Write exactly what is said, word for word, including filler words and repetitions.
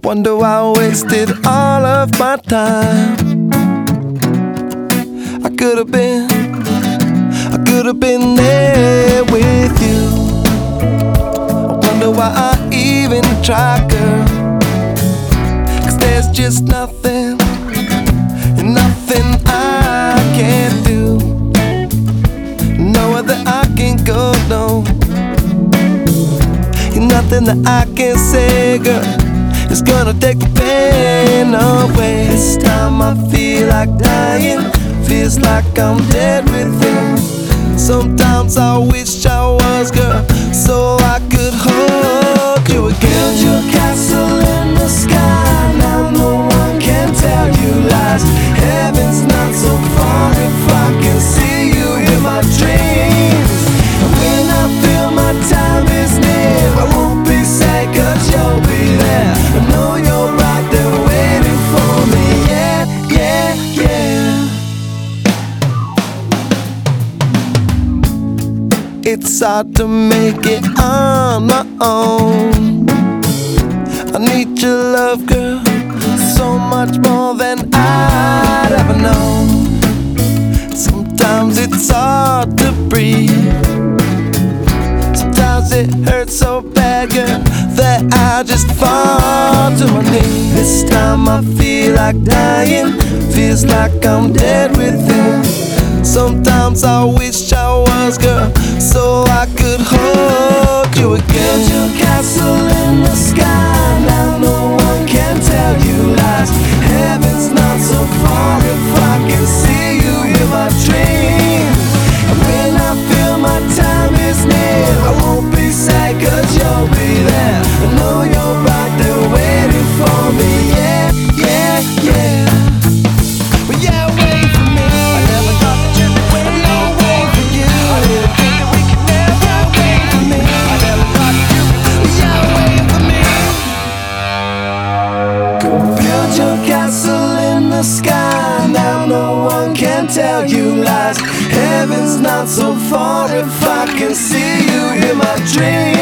wonder why I wasted all of my time. I could have been, I could have been there with you. I wonder why I even tried, girl. Cause there's just nothing, nothing I can't do. Nowhere that I can go, no. Nothing that I can say, girl, it's gonna take the pain away. This time I feel like dying, feels like I'm dead with you. Sometimes I wish I was, girl, so I could hold you again. Build your castle in the sky, now no one can tell you lies. Heaven's not so far if I can see you in my dreams. And when I feel my time is near, I won't be sad cause you'll be there. I know you're right there waiting for me, yeah, yeah, yeah. It's hard to make it on my own. I need your love, girl, so much more than I'd ever known. Sometimes it's hard to breathe. Sometimes it hurts so bad, girl, that I just fall to my knees. This time I feel like dying, feels like I'm dead with you. Sometimes I wish I was, girl, so I could hold you again. Build your castle in the sky, now no one can tell you lies. Heaven's not so far if I can see you in my dreams. And when I feel my time is near, I won't be sad cause you'll be there. I know you're right there waiting for me, yeah, yeah, yeah. Well, yeah, wait for me. I never thought that you'd be waiting. No, wait for you. I didn't think that we could never wait for me. I never thought that you'd be yeah, wait for me. Go build your castle in the sky, now no one can tell you lies. Heaven's not so far if I can see you in my dreams.